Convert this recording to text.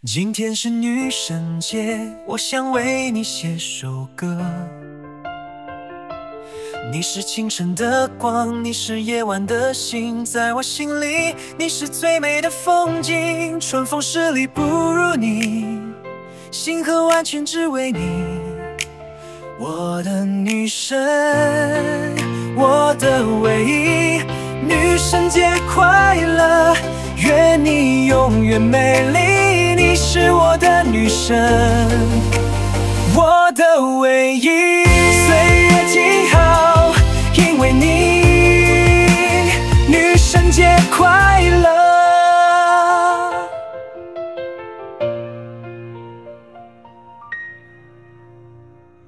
今天是女神节，我想为你写首歌。你是清晨的光，你是夜晚的星，在我心里，你是最美的风景。春风十里不如你，星河万千只为你。我的女神，我的唯一，女神节快乐，愿你永远美丽。你是我的女神，我的唯一。岁月静好，